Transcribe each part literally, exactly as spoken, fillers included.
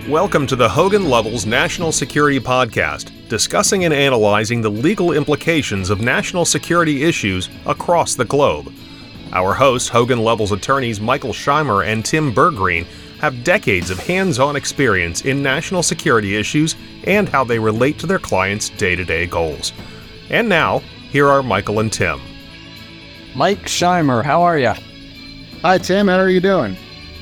Welcome to the Hogan Lovells National Security Podcast, discussing and analyzing the legal implications of national security issues across the globe. Our hosts, Hogan Lovells attorneys Michael Scheimer and Tim Bergreen, have decades of hands-on experience in national security issues and how they relate to their clients' day-to-day goals. And now, here are Michael and Tim. Mike Scheimer, how are you? Hi, Tim. How are you doing?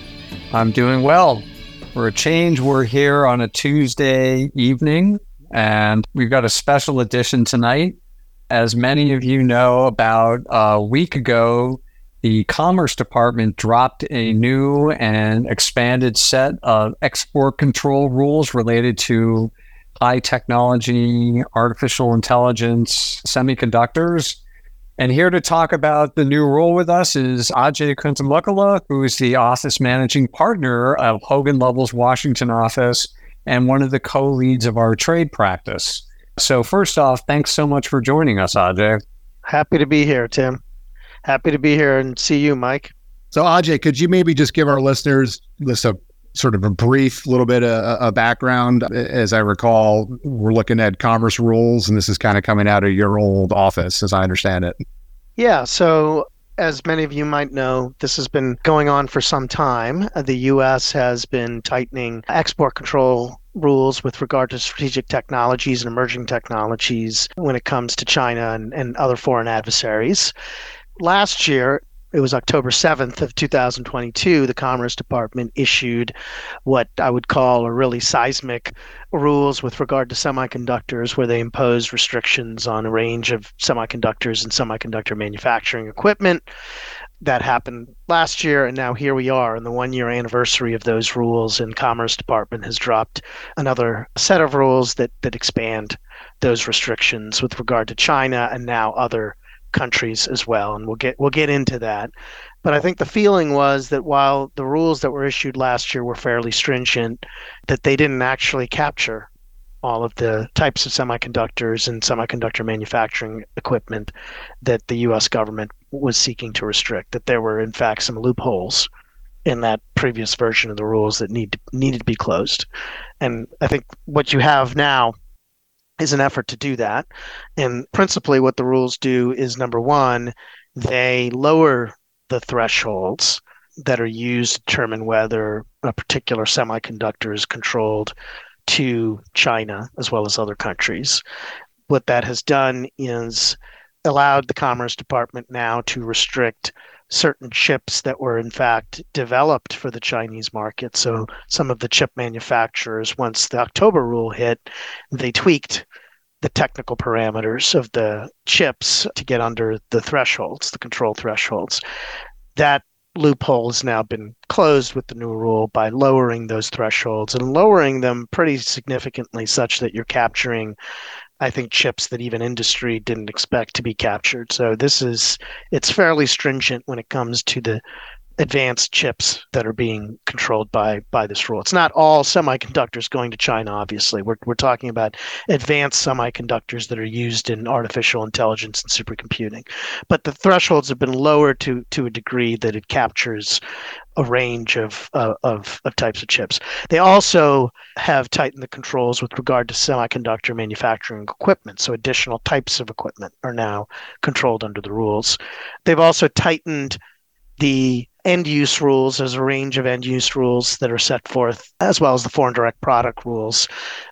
I'm doing well. For a change, we're here on a Tuesday evening, and we've got a special edition tonight. As many of you know, about a week ago, the Commerce Department dropped a new and expanded set of export control rules related to high technology, artificial intelligence, semiconductors. And here to talk about the new rule with us is Ajay Kuntamukala, who is the office managing partner of Hogan Lovells Washington office and one of the co-leads of our trade practice. So first off, thanks so much for joining us, Ajay. Happy to be here, Tim. Happy to be here and see you, Mike. So Ajay, could you maybe just give our listeners just a sort of a brief little bit of a background? As I recall, we're looking at commerce rules, and this is kind of coming out of your old office, as I understand it. Yeah, so as many of you might know, this has been going on for some time. The U S has been tightening export control rules with regard to strategic technologies and emerging technologies when it comes to China and, and other foreign adversaries. Last year, it was October seventh of two thousand twenty-two, the Commerce Department issued what I would call a really seismic rules with regard to semiconductors, where they imposed restrictions on a range of semiconductors and semiconductor manufacturing equipment. That happened last year, and now here we are in the one-year anniversary of those rules, and Commerce Department has dropped another set of rules that, that expand those restrictions with regard to China and now other countries as well, and we'll get we'll get into that. But I think the feeling was that while the rules that were issued last year were fairly stringent, that they didn't actually capture all of the types of semiconductors and semiconductor manufacturing equipment that the U S government was seeking to restrict, that there were in fact some loopholes in that previous version of the rules that need to, needed to be closed. And I think what you have now is an effort to do that. And principally what the rules do is, number one, they lower the thresholds that are used to determine whether a particular semiconductor is controlled to China as well as other countries. What that has done is allowed the Commerce Department now to restrict certain chips that were in fact developed for the Chinese market. So some of the chip manufacturers, once the October rule hit, they tweaked the technical parameters of the chips to get under the thresholds, the control thresholds. That loophole has now been closed with the new rule by lowering those thresholds and lowering them pretty significantly, such that you're capturing, I think, chips that even industry didn't expect to be captured. So this is, it's fairly stringent when it comes to the advanced chips that are being controlled by by this rule. It's not all semiconductors going to China, obviously. We're we're talking about advanced semiconductors that are used in artificial intelligence and supercomputing. But the thresholds have been lowered to to a degree that it captures a range of, uh, of of types of chips. They also have tightened the controls with regard to semiconductor manufacturing equipment. So additional types of equipment are now controlled under the rules. They've also tightened the end-use rules. There's a range of end-use rules that are set forth, as well as the foreign direct product rules,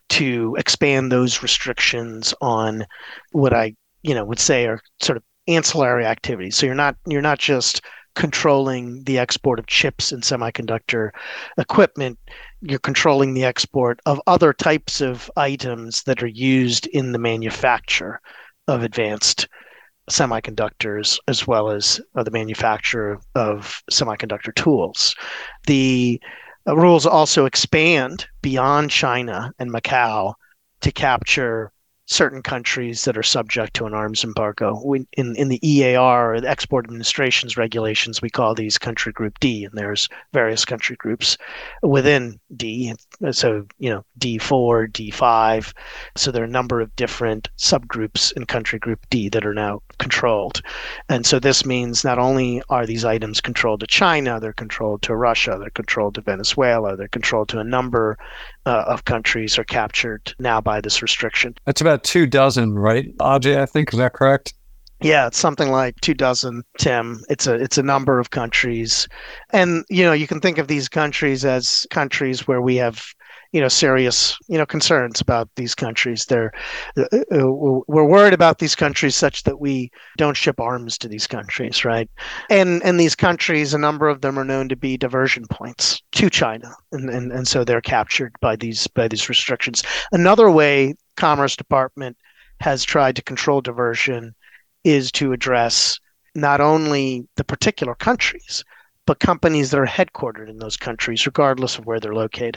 to expand those restrictions on what I, you know, would say are sort of ancillary activities. So you're not you're not just controlling the export of chips and semiconductor equipment, you're controlling the export of other types of items that are used in the manufacture of advanced semiconductors, as well as uh, the manufacture of semiconductor tools. The uh, rules also expand beyond China and Macau to capture certain countries that are subject to an arms embargo. We, in, in the E A R, or the Export Administration's regulations, we call these country group D, and there's various country groups within D. So, you know, D four, D five. So there are a number of different subgroups in country group D that are now controlled. And so this means not only are these items controlled to China, they're controlled to Russia, they're controlled to Venezuela, they're controlled to a number uh, of countries are captured now by this restriction. That's about two dozen, right, Ajay? I think, is that correct? Yeah, it's something like two dozen, Tim. It's a it's a number of countries, and you know you can think of these countries as countries where we have you know serious you know concerns about these countries. They're uh, we're worried about these countries such that we don't ship arms to these countries, right? And and these countries, a number of them are known to be diversion points to China, and and, and so they're captured by these by these restrictions. Another way Commerce Department has tried to control diversion is to address not only the particular countries, but companies that are headquartered in those countries, regardless of where they're located.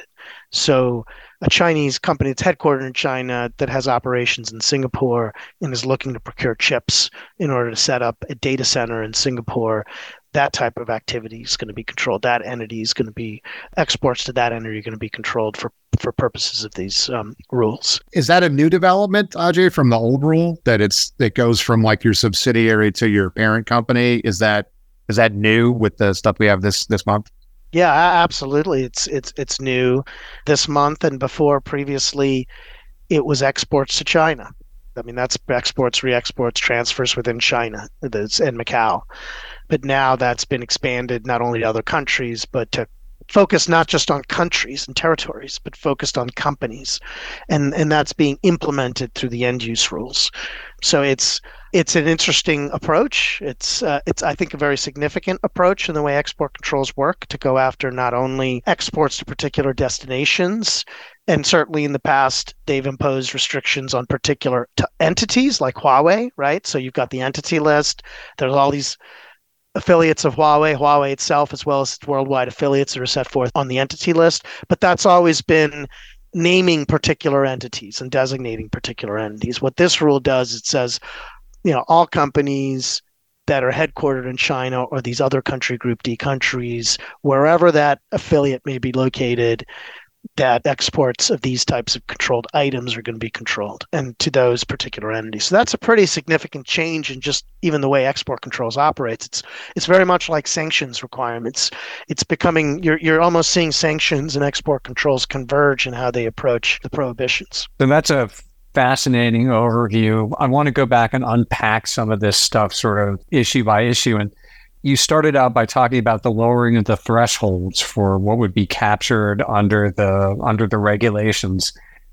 So a Chinese company that's headquartered in China that has operations in Singapore and is looking to procure chips in order to set up a data center in Singapore, that type of activity is going to be controlled. That entity is going to be, exports to that entity are going to be controlled for, for purposes of these um, rules. Is that a new development, Ajay, from the old rule that it's it goes from like your subsidiary to your parent company? Is that is that new with the stuff we have this this month? Yeah, absolutely. It's it's it's new this month, and before previously, it was exports to China. I mean, that's exports, re-exports, transfers within China that's in Macau. But now that's been expanded not only to other countries, but to focus not just on countries and territories, but focused on companies. And and that's being implemented through the end use rules. So it's it's an interesting approach. It's uh, it's I think a very significant approach in the way export controls work to go after not only exports to particular destinations, and certainly in the past they've imposed restrictions on particular t- entities like Huawei, right? So you've got the entity list. There's all these affiliates of Huawei, Huawei itself, as well as its worldwide affiliates that are set forth on the entity list. But that's always been naming particular entities and designating particular entities. What this rule does, it says, you know, all companies that are headquartered in China or these other country group D countries, wherever that affiliate may be located, that exports of these types of controlled items are going to be controlled and to those particular entities. So that's a pretty significant change in just even the way export controls operates. It's it's very much like sanctions requirements. It's becoming, you're you're almost seeing sanctions and export controls converge in how they approach the prohibitions. So that's a fascinating overview. I want to go back and unpack some of this stuff sort of issue by issue. And you started out by talking about the lowering of the thresholds for what would be captured under the under the regulations.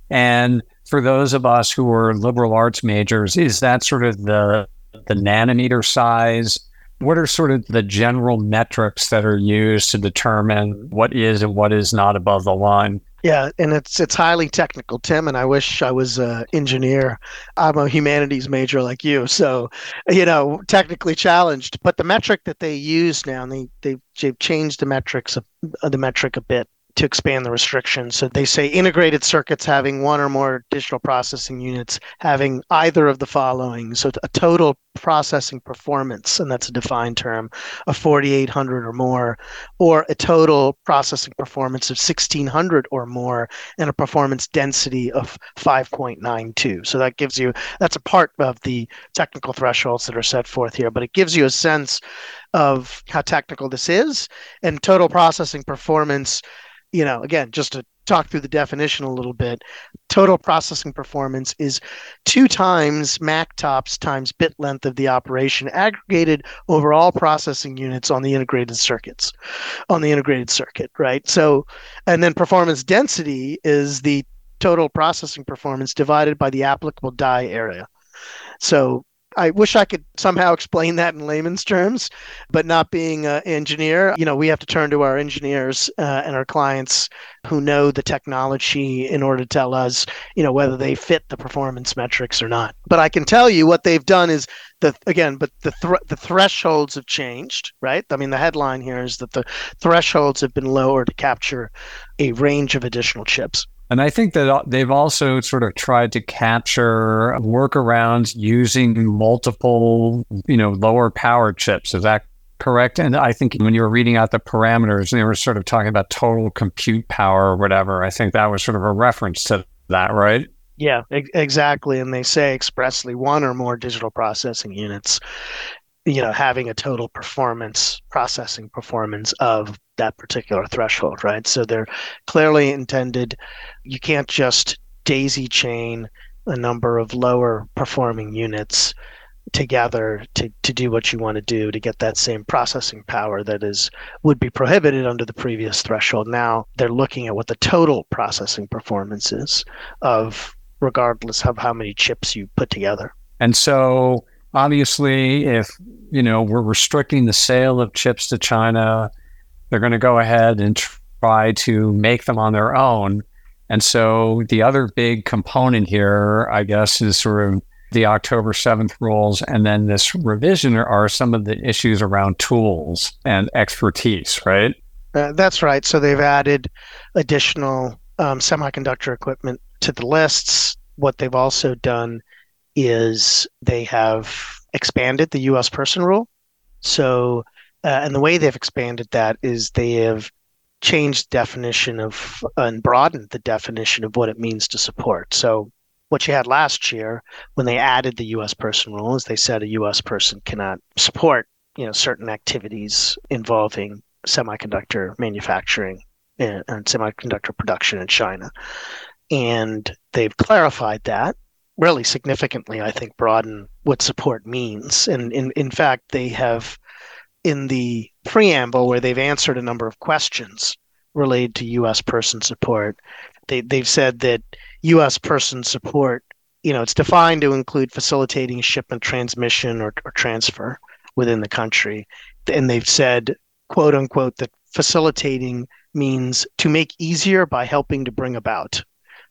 And for those of us who are liberal arts majors, is that sort of the the nanometer size? What are sort of the general metrics that are used to determine what is and what is not above the line? Yeah, and it's it's highly technical, Tim, and I wish I was an engineer. I'm a humanities major like you, so, you know, technically challenged. But the metric that they use now, and they, they've, they've changed the metrics of, of the metric a bit to expand the restrictions. So they say integrated circuits having one or more digital processing units having either of the following. So a total processing performance, and that's a defined term, of forty-eight hundred or more, or a total processing performance of sixteen hundred or more, and a performance density of five point nine two. So that gives you, that's a part of the technical thresholds that are set forth here, but it gives you a sense of how technical this is. And total processing performance, you know, again, just to talk through the definition a little bit, total processing performance is two times M A C TOPS times bit length of the operation aggregated over all processing units on the integrated circuits, on the integrated circuit, right? So, and then performance density is the total processing performance divided by the applicable die area. So I wish I could somehow explain that in layman's terms, but not being an engineer, you know, we have to turn to our engineers uh, and our clients who know the technology in order to tell us, you know, whether they fit the performance metrics or not. But I can tell you what they've done is the again, but the th- the thresholds have changed, right? I mean, the headline here is that the thresholds have been lowered to capture a range of additional chips. And I think that they've also sort of tried to capture workarounds using multiple, you know, lower power chips. Is that correct? And I think when you were reading out the parameters, they were sort of talking about total compute power or whatever. I think that was sort of a reference to that, right? Yeah, e- exactly. And they say expressly one or more digital processing units, you know, having a total performance processing performance of that particular threshold, right? So they're clearly intended. You can't just daisy chain a number of lower performing units together to, to do what you want to do to get that same processing power that is would be prohibited under the previous threshold. Now they're looking at what the total processing performance is of regardless of how many chips you put together. And so obviously if, you know, we're restricting the sale of chips to China, they're going to go ahead and try to make them on their own. And so the other big component here, I guess, is sort of the October seventh rules, and then this revision are some of the issues around tools and expertise, right? Uh, that's right. So they've added additional um, semiconductor equipment to the lists. What they've also done is they have expanded the U S person rule. So, uh, and the way they've expanded that is they have changed the definition of uh, and broadened the definition of what it means to support. So what you had last year when they added the U S person rule is they said a U S person cannot support, you know, certain activities involving semiconductor manufacturing and, and semiconductor production in China. And they've clarified that really significantly, I think, broaden what support means. And in, in fact, they have in the preamble where they've answered a number of questions related to U S person support, they, they've said that U S person support, you know, it's defined to include facilitating shipment, transmission, or, or transfer within the country. And they've said, quote unquote, that facilitating means to make easier by helping to bring about.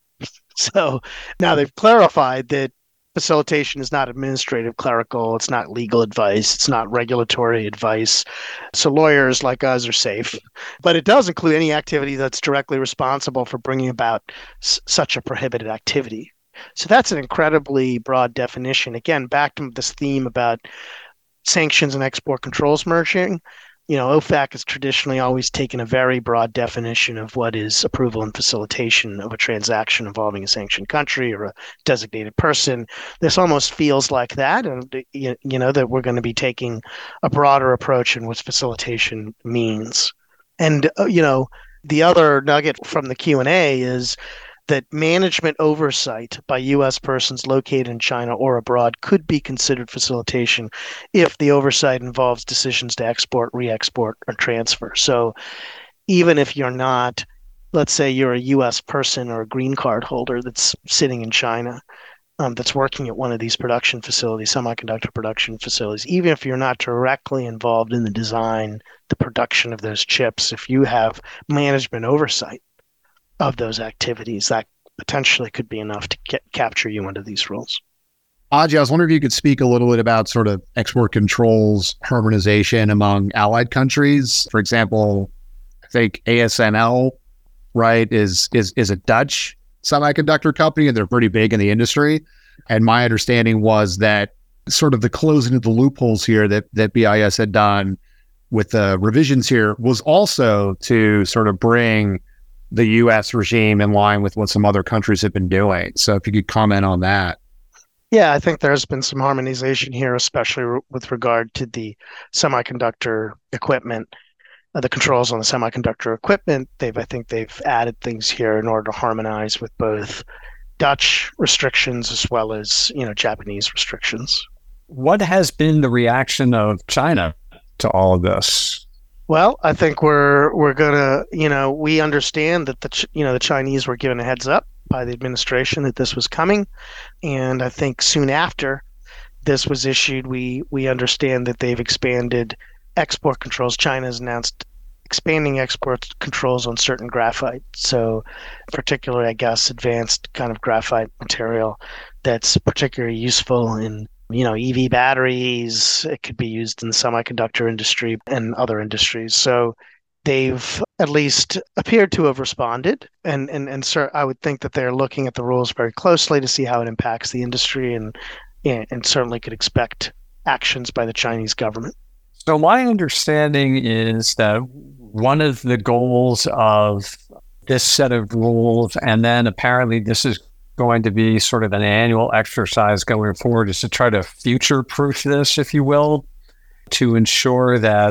So now they've clarified that facilitation is not administrative, clerical, it's not legal advice, it's not regulatory advice. So lawyers like us are safe. But it does include any activity that's directly responsible for bringing about s- such a prohibited activity. So that's an incredibly broad definition. Again, back to this theme about sanctions and export controls merging. You know, O F A C has traditionally always taken a very broad definition of what is approval and facilitation of a transaction involving a sanctioned country or a designated person. This almost feels like that, and you know that we're going to be taking a broader approach in what facilitation means. And uh, you know, the other nugget from the Q and A is that management oversight by U S persons located in China or abroad could be considered facilitation if the oversight involves decisions to export, re-export, or transfer. So even if you're not, let's say you're a U S person or a green card holder that's sitting in China, um, that's working at one of these production facilities, semiconductor production facilities, even if you're not directly involved in the design, the production of those chips, if you have management oversight of those activities, that potentially could be enough to get, capture you under these rules. Ajay, I was wondering if you could speak a little bit about sort of export controls harmonization among allied countries. For example, I think A S M L, right, is is is a Dutch semiconductor company, and they're pretty big in the industry. And my understanding was that sort of the closing of the loopholes here that that B I S had done with the revisions here was also to sort of bring the U S regime in line with what some other countries have been doing. So if you could comment on that. Yeah, I think there's been some harmonization here, especially re- with regard to the semiconductor equipment, uh, the controls on the semiconductor equipment. They've, I think they've added things here in order to harmonize with both Dutch restrictions as well as, you know, Japanese restrictions. What has been the reaction of China to all of this? Well, I think we're we're gonna, you know, we understand that the you know the Chinese were given a heads up by the administration that this was coming, and I think soon after this was issued, we we understand that they've expanded export controls. China has announced expanding export controls on certain graphite, so particularly, I guess, advanced kind of graphite material that's particularly useful in, you know, E V batteries. It could be used in the semiconductor industry and other industries. So they've at least appeared to have responded. And, and, and sir, I would think that they're looking at the rules very closely to see how it impacts the industry, and, and certainly could expect actions by the Chinese government. So my understanding is that one of the goals of this set of rules, and then apparently this is going to be sort of an annual exercise going forward, is to try to future-proof this, if you will, to ensure that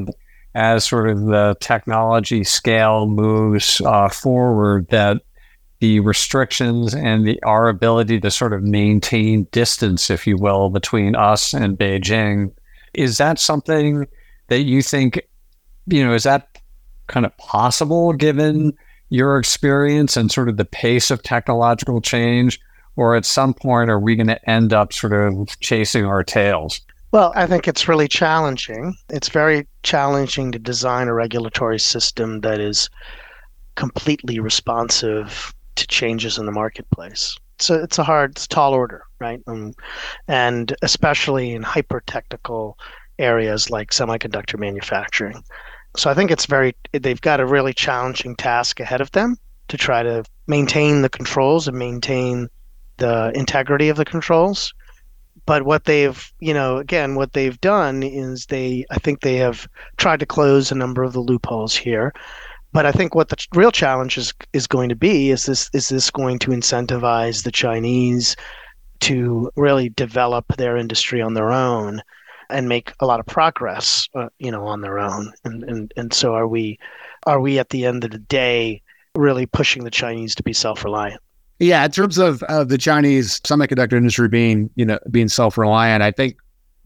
as sort of the technology scale moves uh, forward, that the restrictions and the our ability to sort of maintain distance, if you will, between us and Beijing, is that something that you think, you know, is that kind of possible given your experience and sort of the pace of technological change? Or at some point, are we going to end up sort of chasing our tails? Well, I think it's really challenging. It's very challenging to design a regulatory system that is completely responsive to changes in the marketplace. So it's a hard, it's a tall order, right? Um, and especially in hyper-technical areas like semiconductor manufacturing. So I think it's very, they've got a really challenging task ahead of them to try to maintain the controls and maintain the integrity of the controls. But what they've, you know, again, what they've done is they, I think they have tried to close a number of the loopholes here. But I think what the real challenge is, is going to be is this, is this going to incentivize the Chinese to really develop their industry on their own and make a lot of progress, uh, you know, on their own. And, and, and so are we, are we at the end of the day really pushing the Chinese to be self-reliant? Yeah, in terms of uh, the Chinese semiconductor industry being, you know, being self-reliant, I think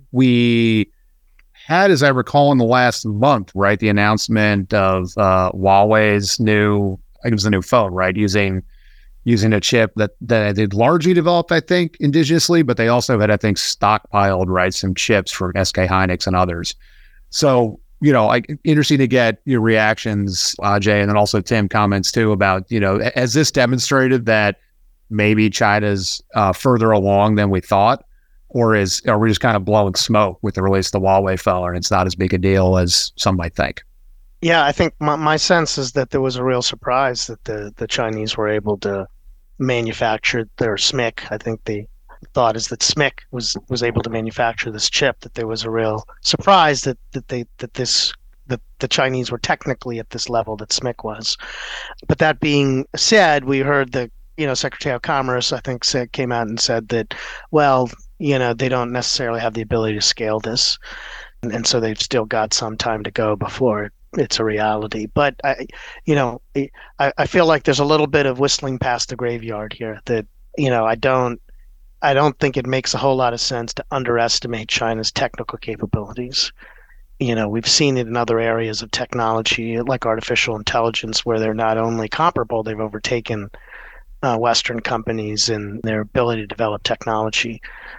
we had, as I recall, in the last month, right, the announcement of uh, Huawei's new, I think it was the new phone, right, using using a chip that that they'd largely developed, I think, indigenously, but they also had, I think, stockpiled, right, some chips from S K Hynix and others. So, you know, like, interesting to get your reactions, Ajay, and then also Tim comments too about, you know, has this demonstrated that maybe China's uh, further along than we thought, or is are we just kind of blowing smoke with the release of the Huawei phone, and it's not as big a deal as some might think? Yeah, I think my, my sense is that there was a real surprise that the, the Chinese were able to manufacture their S M I C. I think the thought is that S M I C was, was able to manufacture this chip, that there was a real surprise that, that they that this that the Chinese were technically at this level that S M I C was. But that being said, we heard the, you know, Secretary of Commerce, I think, said, came out and said that, well, you know, they don't necessarily have the ability to scale this. And, and so they've still got some time to go before it, it's a reality. But, I, you know, I, I feel like there's a little bit of whistling past the graveyard here that, you know, I don't, I don't think it makes a whole lot of sense to underestimate China's technical capabilities. You know, we've seen it in other areas of technology, like artificial intelligence, where they're not only comparable, they've overtaken Uh, Western companies and their ability to develop technology.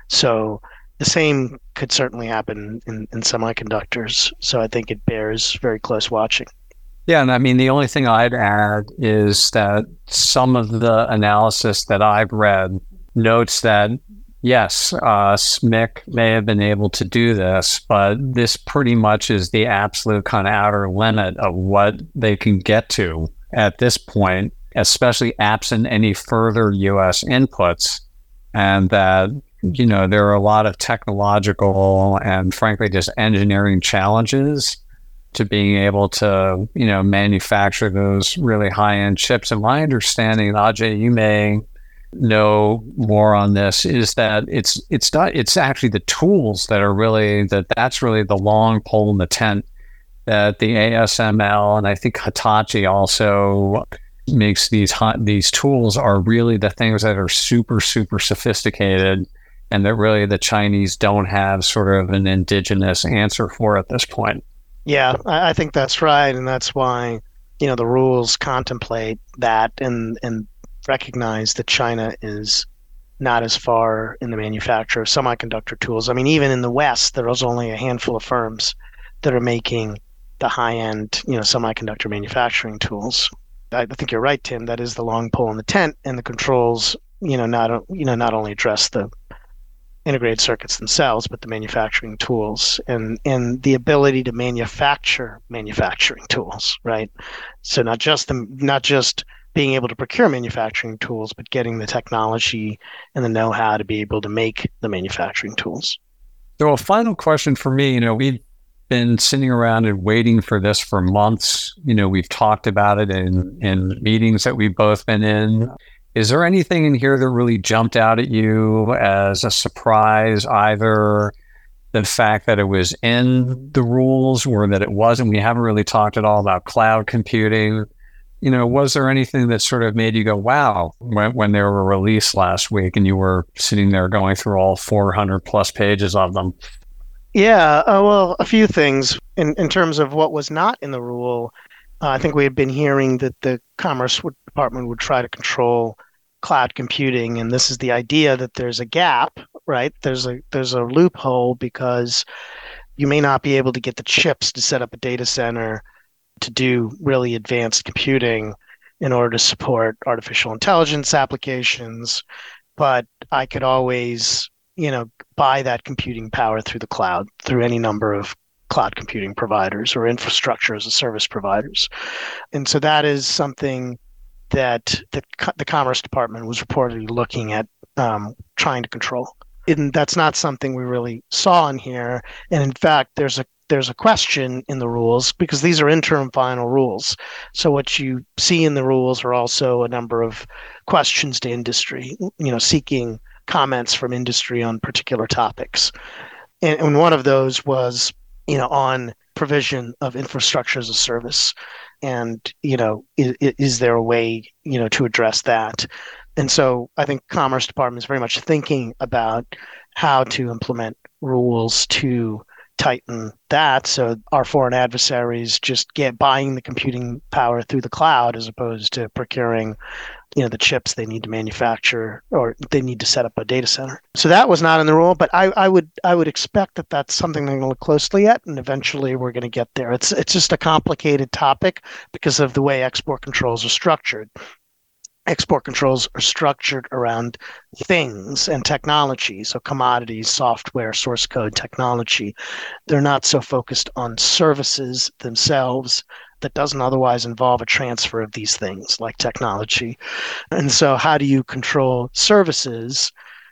So the same could certainly happen in, in semiconductors. So I think it bears very close watching. Yeah, and I mean, the only thing I'd add is that some of the analysis that I've read notes that, yes, uh, S M I C may have been able to do this, but this pretty much is the absolute kind of outer limit of what they can get to at this point, especially absent any further U S inputs, and that, you know, there are a lot of technological and frankly just engineering challenges to being able to, you know, manufacture those really high-end chips. And my understanding, Ajay, you may know more on this, is that it's it's not it's actually the tools that are really that that's really the long pole in the tent, that the A S M L and I think Hitachi also makes these hot, these tools are really the things that are super, super sophisticated, and that really the Chinese don't have sort of an indigenous answer for at this point. Yeah, I, I think that's right. And that's why, you know, the rules contemplate that and, and recognize that China is not as far in the manufacture of semiconductor tools. I mean, even in the West, there is only a handful of firms that are making the high-end, you know, semiconductor manufacturing tools. I think you're right, Tim. That is the long pole in the tent, and the controls, you know, not you know not only address the integrated circuits themselves, but the manufacturing tools and and the ability to manufacture manufacturing tools, right? So not just the not just being able to procure manufacturing tools, but getting the technology and the know-how to be able to make the manufacturing tools. So a final question for me, you know, we've been sitting around and waiting for this for months. You know, we've talked about it in, in meetings that we've both been in. Is there anything in here that really jumped out at you as a surprise, either the fact that it was in the rules or that it wasn't. We haven't really talked at all about cloud computing. You know, was there anything that sort of made you go, wow, when, when they were released last week and you were sitting there going through all four hundred plus pages of them? Yeah, uh, well, a few things. In, in terms of what was not in the rule, uh, I think we had been hearing that the Commerce Department would try to control cloud computing, and this is the idea that there's a gap, right? There's a there's a loophole because you may not be able to get the chips to set up a data center to do really advanced computing in order to support artificial intelligence applications, but I could always, you know, buy that computing power through the cloud, through any number of cloud computing providers or infrastructure as a service providers. And so that is something that the, the Commerce Department was reportedly looking at um, trying to control. And that's not something we really saw in here. And in fact, there's a there's a question in the rules because these are interim final rules. So what you see in the rules are also a number of questions to industry, you know, seeking comments from industry on particular topics. And, and one of those was, you know, on provision of infrastructure as a service. And, you know, is, is there a way, you know, to address that? And so I think Commerce Department is very much thinking about how to implement rules to tighten that so our foreign adversaries just get buying the computing power through the cloud as opposed to procuring, you know, the chips they need to manufacture or they need to set up a data center. So that was not in the rule, but I, I would I would expect that that's something they're going to look closely at, and eventually we're going to get there. It's it's just a complicated topic because of the way export controls are structured. Export controls are structured around things and technology, so commodities, software, source code, technology. They're not so focused on services themselves that doesn't otherwise involve a transfer of these things like technology. And so how do you control services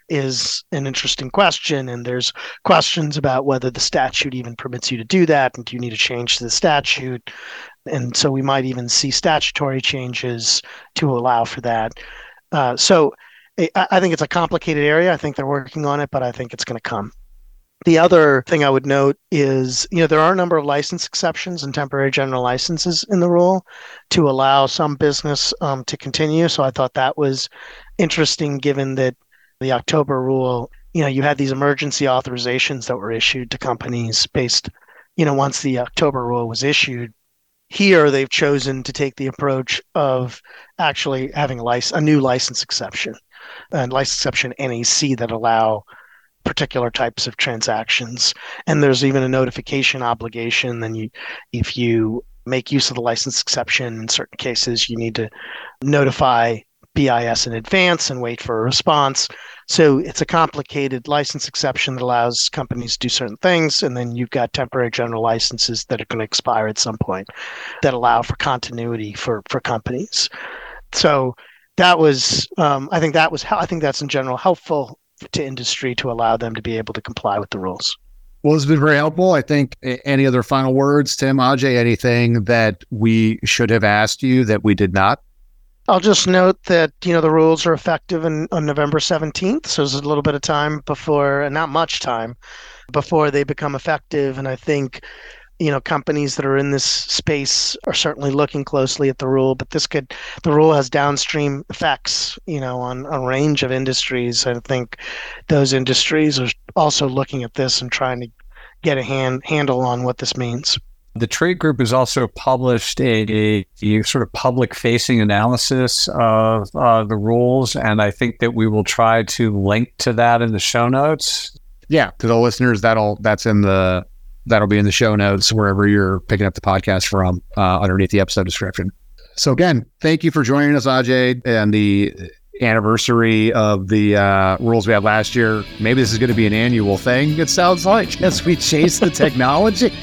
is an interesting question, and there's questions about whether the statute even permits you to do that, and do you need to change the statute? And so we might even see statutory changes to allow for that. Uh, so I, I think it's a complicated area. I think they're working on it, but I think it's going to come. The other thing I would note is, you know, there are a number of license exceptions and temporary general licenses in the rule to allow some business um, to continue. So I thought that was interesting, given that the October rule, you know, you had these emergency authorizations that were issued to companies based, you know, once the October rule was issued. Here, they've chosen to take the approach of actually having a, license, a new license exception, and license exception N A C that allow particular types of transactions. And there's even a notification obligation. Then you, if you make use of the license exception, in certain cases, you need to notify B I S in advance and wait for a response. So it's a complicated license exception that allows companies to do certain things. And then you've got temporary general licenses that are going to expire at some point that allow for continuity for, for companies. So that was, um, I think that was, I think that's in general helpful to industry to allow them to be able to comply with the rules. Well, it's been very helpful. I think any other final words, Tim, Ajay, anything that we should have asked you that we did not? I'll just note that, you know, the rules are effective in, on November seventeenth. So there's a little bit of time before, not much time, before they become effective. And I think, you know, companies that are in this space are certainly looking closely at the rule, but this could, the rule has downstream effects, you know, on a range of industries. I think those industries are also looking at this and trying to get a hand, handle on what this means. The trade group has also published a, a, a sort of public-facing analysis of uh, the rules, and I think that we will try to link to that in the show notes. Yeah, to the listeners, that'll that's in the that'll be in the show notes wherever you're picking up the podcast from, uh, underneath the episode description. So again, thank you for joining us, Ajay, and the anniversary of the uh, rules we had last year. Maybe this is going to be an annual thing, it sounds like, as we chase the technology.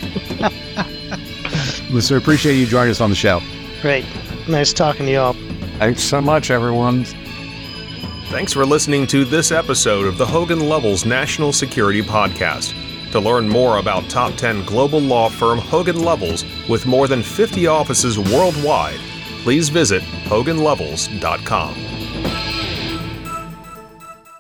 So appreciate you joining us on the show. Great. Nice talking to you all. Thanks so much, everyone. Thanks for listening to this episode of the Hogan Lovells National Security Podcast. To learn more about top ten global law firm Hogan Lovells with more than fifty offices worldwide, please visit hogan lovells dot com.